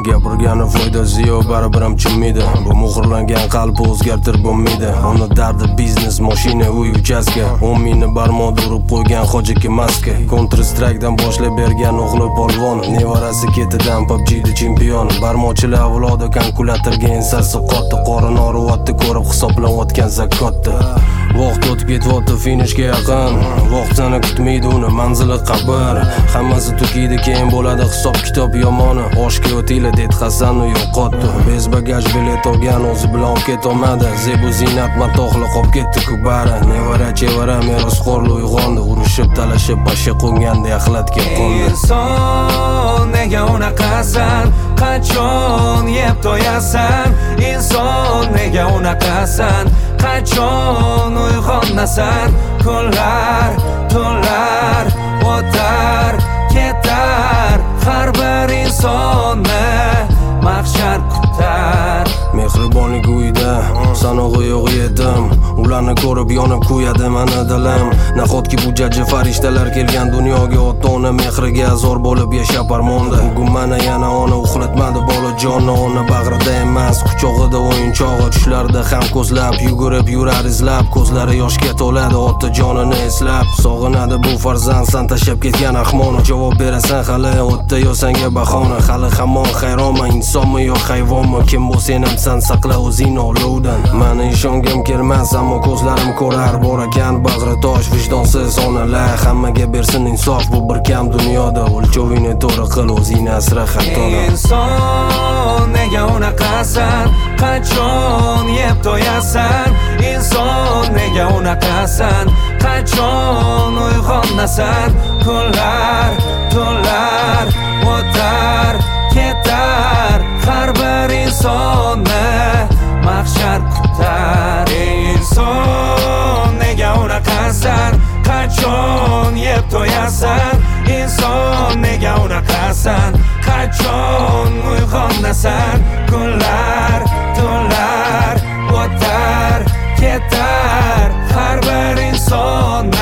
Gapirgani foydasi yo'q, baribir ham chimaydi. Bu muhrlangan qalb o'zgartirib bo'lmaydi. Uni dardi biznes, mashina, uy, uchastka. 10 mingni barmoq urib qo'ygan hojiga maska. Counter Strike'dan boshlab bergan o'g'li polvon. Nevarasi ketidan PUBG'da chempion. Barmoqchilar avlodi kalkulatorga ensasi qotdi. Qorin og'riyapti ko'rib hisoblayotgan zakotni. Vaqt o'tib ketyapti finishga yaqin. Vaqt seni kutmaydi, uni manzili qabr. Hammasi tukiydi, keyin bo'ladi hisob kitob yomoni. Oshga o'tiyli deb Hasanni yo'qotdi. Bez bagaj bilet olgan o'zi bilan olib ketolmadi. Zebu zinat matoqli qolib ketdi kubara. Nevara chevara merosxo'rli uyg'ondi. Urushib talashib boshqa qo'nganda axlatga qo'ndi. Inson nega unaqasan? Qachon yeb to'yasan? Inson nega unaqasan? Qachon uyg'onasan? Kunlar, tunlar o'tar, ketar. Har bir insonni mahshar kutar. Mehribonlik uyda sanog'i yo'q yedim. Ularni ko'rib yonib kuyadi mani dilim. Nahotki bu jajji farishtalar kelgan dunyoga ota-ona mehriga azor bo'lib yashab armonda. Bugun mana yana ona uxlatmadi bolajonni. Ona bag'rida emas, quchog'ida o'yinchog'i. Tushlarda ham ko'zlab yugurib yurar izlab. Ko'zlari yoshga to'ladi ota jonini eslab. Sog'inadi bu farzand san tashab ketgan ahmoni. Javob berasan hali o'tda yo senga bahona. Hali hamon hayronman, insonmi yo hayvonmi? Kim bu senam san saqla o'zing olovdan. Mani ishongim kelmas, ammo ko'zlarim ko'rar. Bor ekan bag'ri tosh vijdonsiz onalar. Hammaga bersin insof bu bir kam dunyoda. O'lchovingni to'g'ri qil, o'zingni asra xatodan. Inson nega unaqasan? Qachon yeb to'yasan? Inson nega unaqasan? Qachon uyg'onasan? Kunlar, tunlar o'tar, ketar. Har bir insonni mahshar kutar. Inson nega unaqasan? Qachon yeb to'yasan? Inson nega unaqasan? Qachon uyg'onasan? Kunlar, tunlar o'tar, ketar. Har bir inson